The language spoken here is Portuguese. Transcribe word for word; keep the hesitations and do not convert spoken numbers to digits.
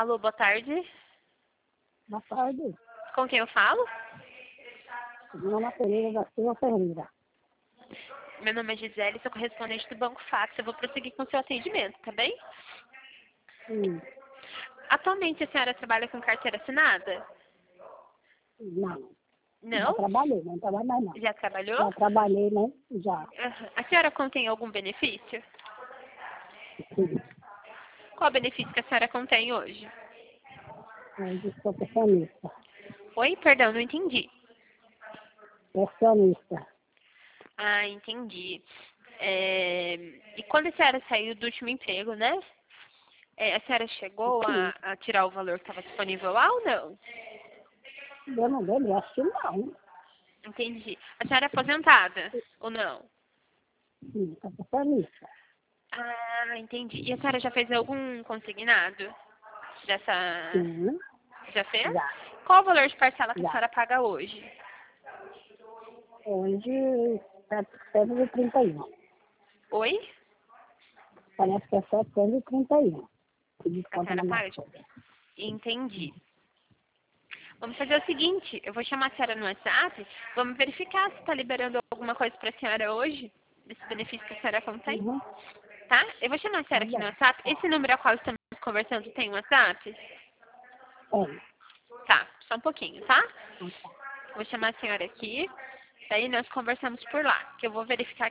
Alô, boa tarde. Boa tarde. Com quem eu falo? Meu nome é Pereira da Silva Ferreira. Meu nome é Gisele, sou correspondente do Banco Fax. Eu vou prosseguir com o seu atendimento, tá bem? Hum, Atualmente a senhora trabalha com carteira assinada? não. Já Não? trabalhei, não trabalho mais não. Já trabalhou? Já trabalhei, né? Já. Aham. A senhora contém algum benefício? Sim. Qual benefício que a senhora contém hoje? Eu sou pensionista. Oi, perdão, não entendi. Pensionista. Ah, entendi. É, E quando a senhora saiu do último emprego, né? É, a senhora chegou a, Sim. a tirar o valor que estava disponível lá ou não? Eu não lembro, acho que não. Entendi. A senhora é aposentada ou não? Sim, sou pensionista. Ah, entendi. E a senhora já fez algum consignado dessa... Sim, Já fez? já. Qual o valor de parcela que a Já. senhora paga hoje? Hoje, setecentos e trinta e um. Oi? Parece que é setecentos e trinta e um. Que A desconta senhora na minha paga? folha. Entendi. Vamos fazer o seguinte, eu vou chamar a senhora no WhatsApp, vamos verificar se está liberando alguma coisa para a senhora hoje, desse benefício que a senhora contém, Uhum. tá? Eu vou chamar a Tá senhora aqui no bom. WhatsApp. Esse número ao qual estamos conversando tem WhatsApp? Tem. Tá, só um pouquinho, tá? Então, tá. Vou chamar a senhora aqui, daí nós conversamos por lá, que eu vou verificar